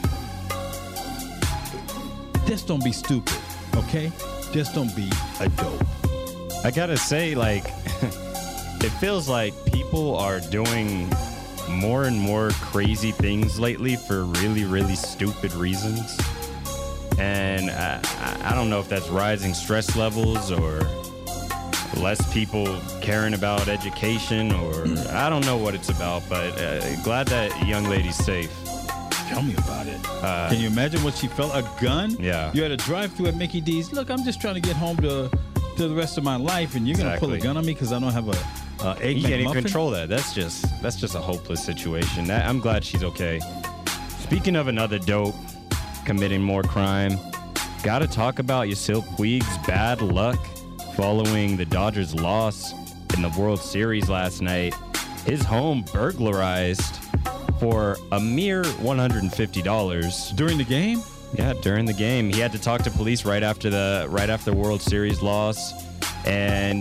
just don't be stupid, okay? Just don't be a dope.
I gotta say, like, it feels like people are doing more and more crazy things lately for really, really stupid reasons. And I, I don't know if that's rising stress levels or less people caring about education, or I don't know what it's about, but uh, glad that young lady's safe.
Tell me about it.
Uh,
Can you imagine what she felt? A gun?
Yeah.
You had a drive-thru at Mickey D's. Look, I'm just trying to get home to to the rest of my life, and you're going to pull a
Exactly.
gun on me because I don't have a uh, egg
You can't even
McMuffin?
control that. That's just that's just a hopeless situation. That, I'm glad she's okay. Speaking of another dope committing more crime, got to talk about Yasiel Puig's bad luck following the Dodgers' loss in the World Series last night. His home burglarized for a mere one hundred fifty dollars.
During the game?
Yeah, during the game. He had to talk to police right after the right after the World Series loss, and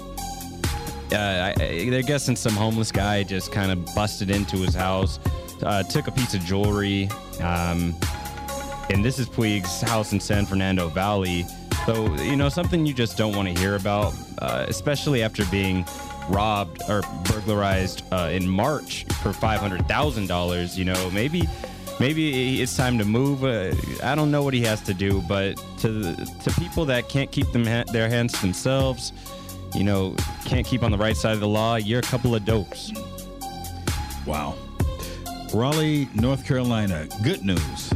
uh, I, they're guessing some homeless guy just kind of busted into his house, uh, took a piece of jewelry, um, and this is Puig's house in San Fernando Valley. So, you know, something you just don't want to hear about, uh, especially after being robbed or burglarized uh, in March for five hundred thousand dollars. You know, maybe maybe it's time to move. Uh, I don't know what he has to do, but to to people that can't keep them ha- their hands to themselves, you know, can't keep on the right side of the law, you're a couple of dopes.
Wow. Raleigh, North Carolina. Good news.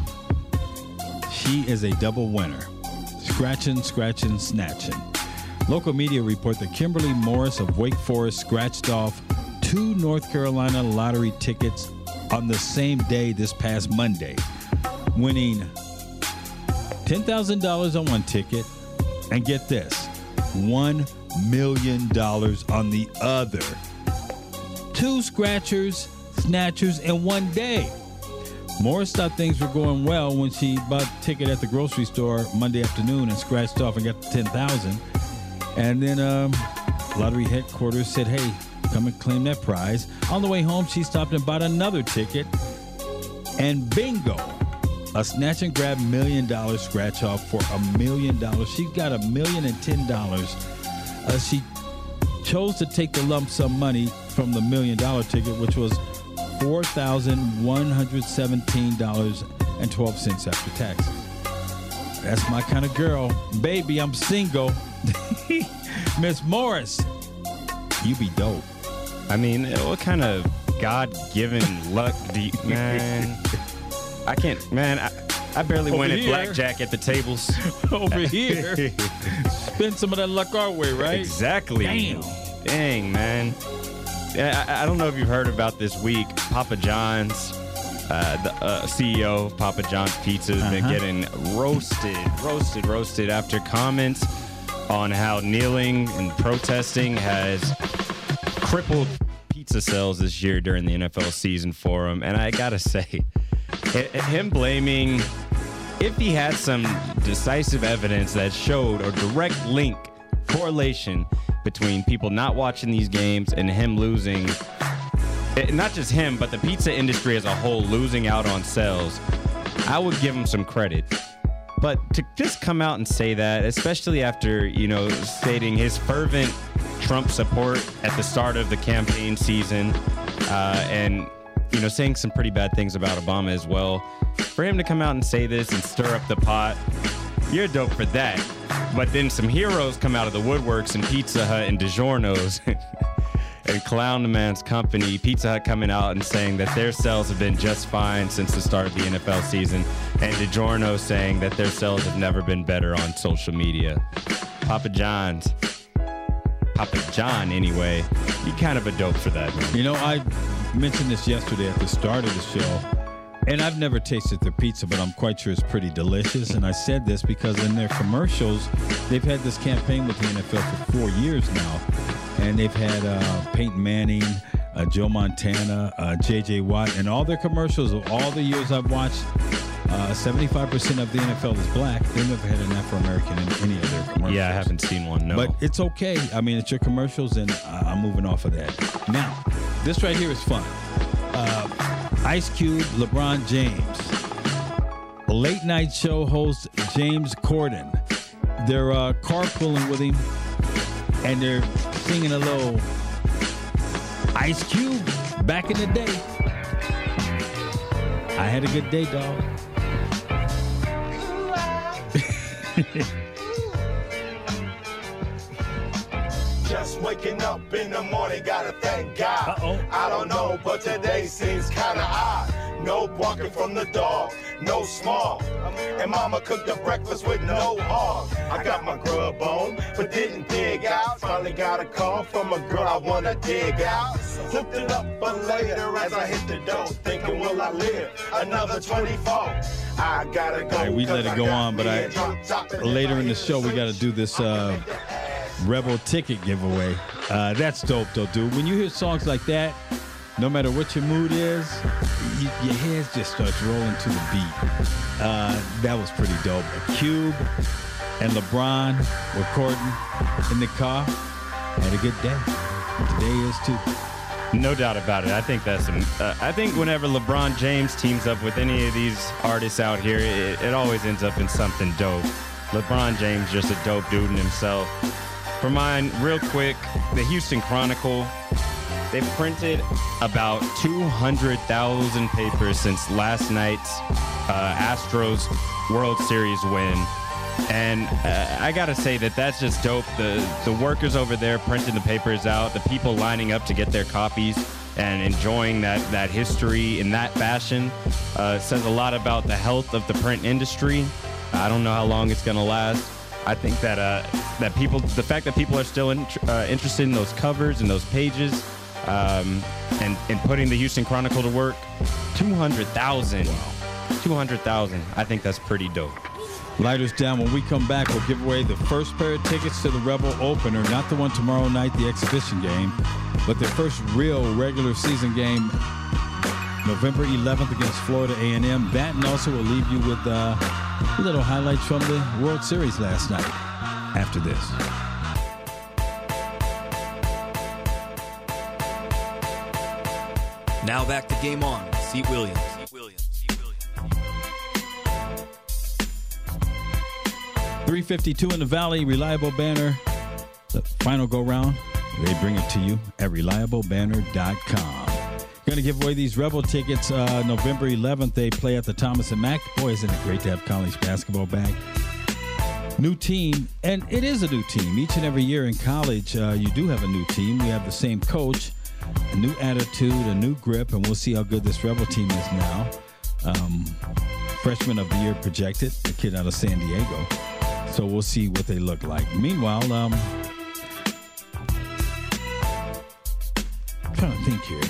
She is a double winner. Scratching, scratching, snatching. Local media report that Kimberly Morris of Wake Forest scratched off two North Carolina lottery tickets on the same day this past Monday, winning ten thousand dollars on one ticket, and get this, one million dollars on the other. Two scratchers, snatchers in one day. Morris thought things were going well when she bought a ticket at the grocery store Monday afternoon and scratched off and got the ten thousand dollars. And then um, lottery headquarters said, hey, come and claim that prize. On the way home, she stopped and bought another ticket. And bingo, a snatch and grab million dollar scratch off for a million dollars. She got a million and ten dollars. Uh, she chose to take the lump sum money from the million dollar ticket, which was four thousand one hundred seventeen dollars and twelve cents after taxes. That's my kind of girl. Baby, I'm single. Miss Morris, you be dope.
I mean, what kind of God-given luck do you, man? I can't, man, I, I barely
Over
win at
here.
blackjack at the tables.
Over here. Spend some of that luck our way, right?
Exactly.
Damn.
Dang, man. Yeah, I, I don't know if you've heard about this week. Papa John's, uh, the uh, C E O of Papa John's Pizza has been
Uh-huh.
getting roasted, roasted, roasted after comments on how kneeling and protesting has crippled pizza sales this year during the N F L season for him. And I gotta say, h- him blaming, if he had some decisive evidence that showed a direct link, correlation between people not watching these games and him losing, eh, not just him, but the pizza industry as a whole losing out on sales, I would give him some credit. But to just come out and say that, especially after, you know, stating his fervent Trump support at the start of the campaign season, uh, and, you know, saying some pretty bad things about Obama as well, for him to come out and say this and stir up the pot, you're dope for that. But then some heroes come out of the woodworks in Pizza Hut and DiGiorno's and clown the man's company. Pizza Hut coming out and saying that their sales have been just fine since the start of the N F L season, and DiGiorno saying that their sales have never been better on social media. Papa John's, Papa John anyway, you kind of a dope for that, man.
You know, I mentioned this yesterday at the start of the show, and I've never tasted their pizza, but I'm quite sure it's pretty delicious. And I said this because in their commercials, they've had this campaign with the N F L for four years now. And they've had uh, Peyton Manning, uh, Joe Montana, uh, J J Watt, and all their commercials of all the years I've watched, uh, seventy-five percent of the N F L is black. They've never had an Afro-American in any of their commercials.
Yeah, I haven't seen one, no.
But it's okay. I mean, it's your commercials, and uh, I'm moving off of that. Now, this right here is fun. Uh, Ice Cube, LeBron James. Late night show host James Corden. They're uh, carpooling with him, and they're singing a little Ice Cube back in the day. I had a good day, dog.
Just waking up in the morning, gotta thank God.
Uh-oh.
I don't know, but today seems kinda odd. No barking from the dog, no small. And mama cooked the breakfast with no hog. I got my grub on, but didn't dig out. Finally got a call from a girl I wanna dig out. Hooked it up for later as I hit the door. Thinking, will I live another twenty-four? I gotta go.
All right, we let
'cause
it go
got
on, but
me
I
a drop top, and
later
if I
in the
hit
show we got to do this uh, Rebel ticket giveaway. Uh, that's dope, though, dude. When you hear songs like that, no matter what your mood is, you, your head just starts rolling to the beat. Uh, that was pretty dope. Cube and LeBron recording in the car. Had a good day. Today is too.
No doubt about it. I think that's some, uh, I think whenever LeBron James teams up with any of these artists out here, it, it always ends up in something dope. LeBron James just a dope dude in himself. For mine, real quick, the Houston Chronicle, they've printed about two hundred thousand papers since last night's uh, Astros World Series win. And uh, I gotta say that that's just dope. The the workers over there printing the papers out, the people lining up to get their copies and enjoying that that history in that fashion uh, says a lot about the health of the print industry. I don't know how long it's gonna last. I think that uh, that people, the fact that people are still in, uh, interested in those covers and those pages, um, and and putting the Houston Chronicle to work, two hundred thousand, two hundred thousand. I think that's pretty dope.
Lighters down. When we come back, we'll give away the first pair of tickets to the Rebel opener, not the one tomorrow night, the exhibition game, but the first real regular season game, November eleventh against Florida A and M. That, and also we'll leave you with uh, little highlights from the World Series last night. After this.
Now back to Game On with Seat Williams. Seat Williams. Seat Williams.
three fifty-two in the Valley, Reliable Banner. The final go-round, they bring it to you at reliable banner dot com. Going to give away these Rebel tickets uh, November eleventh. They play at the Thomas and Mack. Boy, isn't it great to have college basketball back. New team, and it is a new team. Each and every year in college, uh, you do have a new team. We have the same coach, a new attitude, a new grip, and we'll see how good this Rebel team is now. Um, freshman of the year projected, a kid out of San Diego. So we'll see what they look like. Meanwhile, um, I'm trying to think here.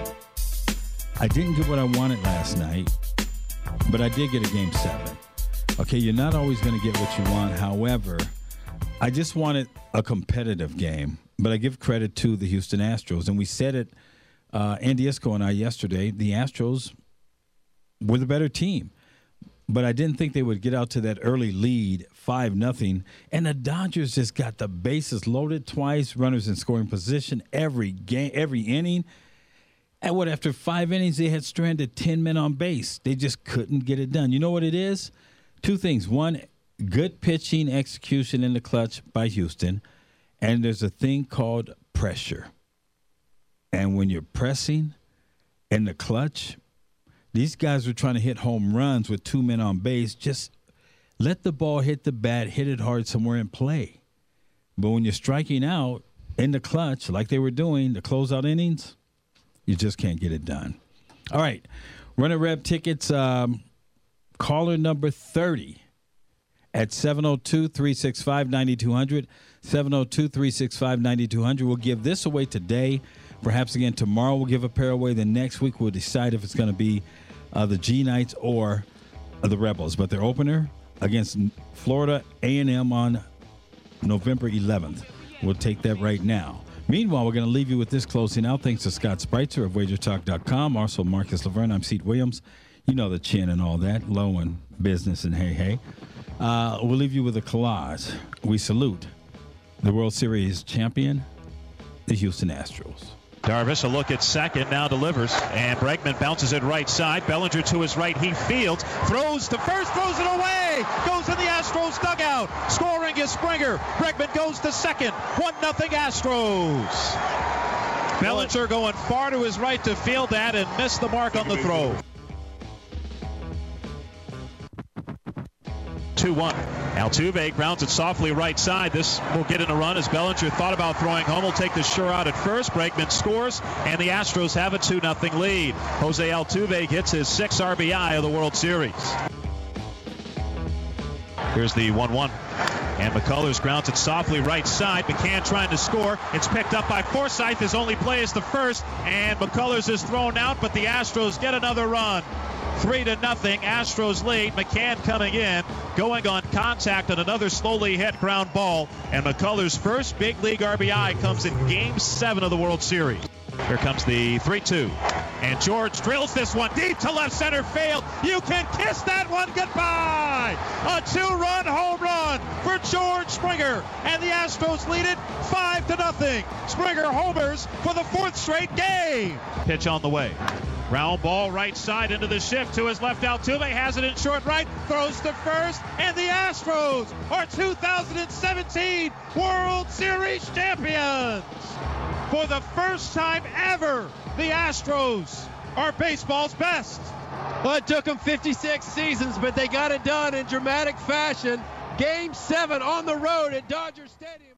I didn't get what I wanted last night, but I did get a game seven. Okay, you're not always going to get what you want. However, I just wanted a competitive game, but I give credit to the Houston Astros. And we said it, uh, Andy Isco and I yesterday, the Astros were the better team. But I didn't think they would get out to that early lead, five nothing. And the Dodgers just got the bases loaded twice, runners in scoring position every game, every inning. And what, after five innings, they had stranded ten men on base. They just couldn't get it done. You know what it is? Two things. One, good pitching execution in the clutch by Houston. And there's a thing called pressure. And when you're pressing in the clutch, these guys were trying to hit home runs with two men on base. Just let the ball hit the bat, hit it hard somewhere and play. But when you're striking out in the clutch, like they were doing, the closeout innings, you just can't get it done. All right. Runner Reb tickets, um, caller number thirty at seven oh two, three six five, nine two hundred. seven oh two, three six five, nine two hundred. We'll give this away today. Perhaps again tomorrow we'll give a pair away. Then next week we'll decide if it's going to be uh, the G Knights or uh, the Rebels. But their opener against Florida A and M on November eleventh. We'll take that right now. Meanwhile, we're going to leave you with this closing out. Thanks to Scott Spreitzer of wager talk dot com. Also, Marcus Laverne. I'm Seat Williams. You know the chin and all that. Low and business and hey, hey. Uh, we'll leave you with a collage. We salute the World Series champion, the Houston Astros.
Darvish, a look at second, now delivers. And Bregman bounces it right side. Bellinger to his right, he fields. Throws to first, throws it away. Goes in the Astros dugout. Scoring is Springer. Bregman goes to second. one nothing Astros. Bellinger going far to his right to field that and missed the mark on the throw. two one. Altuve grounds it softly right side. This will get in a run as Bellinger thought about throwing home. Will take the sure out at first. Bregman scores, and the Astros have a two nothing lead. Jose Altuve gets his sixth R B I of the World Series. Here's the one one. And McCullers grounds it softly right side. McCann trying to score. It's picked up by Forsythe. His only play is the first, and McCullers is thrown out, but the Astros get another run. Three to nothing. Astros lead. McCann coming in, going on contact on another slowly hit ground ball. And McCullers' first big league R B I comes in Game Seven of the World Series. Here comes the three two. And George drills this one deep to left center field. You can kiss that one goodbye. A two-run home run for George Springer. And the Astros lead it five to nothing. Springer homers for the fourth straight game. Pitch on the way. Round ball right side into the shift to his left. Altuve has it in short right, throws to first, and the Astros are two thousand seventeen World Series champions. For the first time ever, the Astros are baseball's best.
Well, it took them fifty-six seasons, but they got it done in dramatic fashion. Game seven on the road at Dodger Stadium.